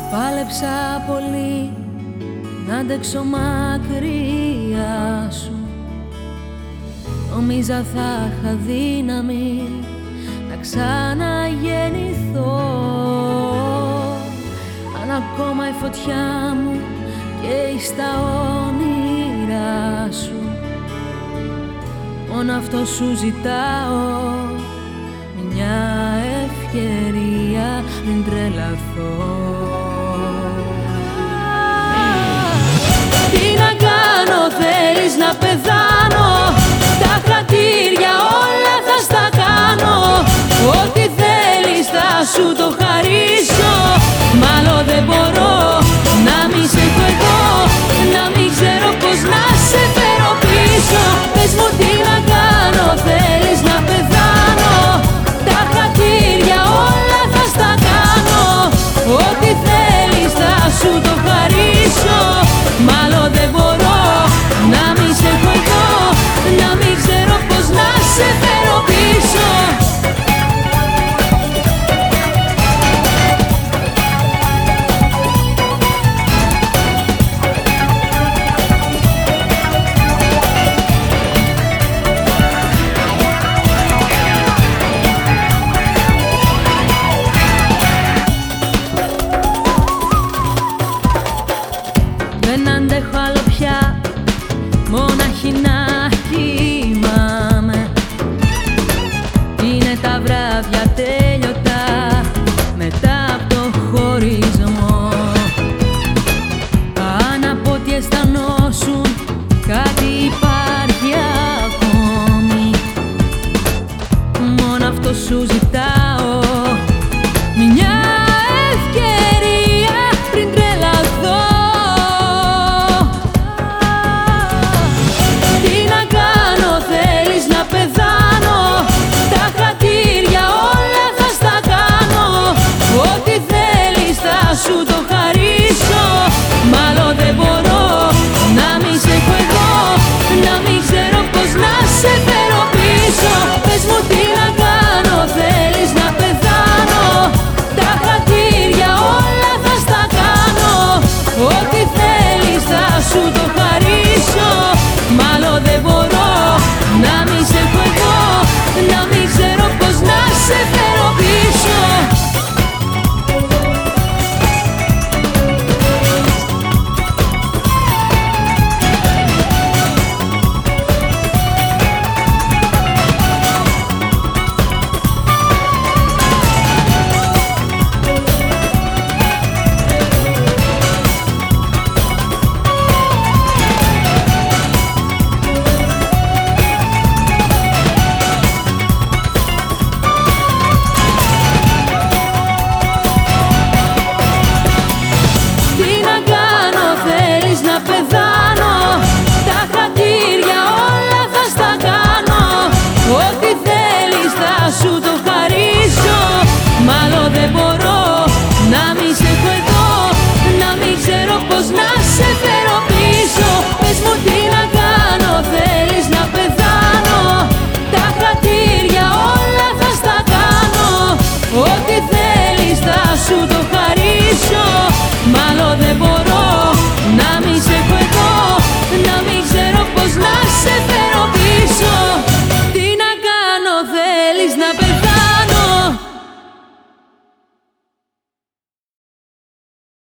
Πάλεψα πολύ να αντέξω μακριά σου. Νόμιζα θα είχα δύναμη να ξαναγεννηθώ. Αν ακόμα η φωτιά μου καίει στα όνειρά σου, μόνο αυτό σου ζητάω, μια ευκαιρία μην τρελαθώ. Τι να κάνω, θέλεις να πεθάνω? Τα κρατήρια όλα θα στα κάνω. Ό,τι θέλεις θα σου το χαρίσω. Μάλλον δεν μπορώ να μη σε έχω εδώ, να μην ξέρω πως να σε φέρω πίσω. Πες μου τι να κάνω, θέλεις να πεθάνω? Τα κρατήρια όλα θα στα κάνω. Ό,τι θέλεις θα σου το χαρίσω. Μάλλον δεν μπορώ να μη σε έχω εδώ, να μην ξέρω πως να σε φέρω πίσω. Δεν αντέχω άλλο πια μονάχη να κοιμάμαι. Είναι τα βράδια τέλειωτα μετά από το χωρισμό. Αν από ό,τι αισθανόσουν κάτι υπάρχει ακόμη, μόνο αυτό σου ζητάω.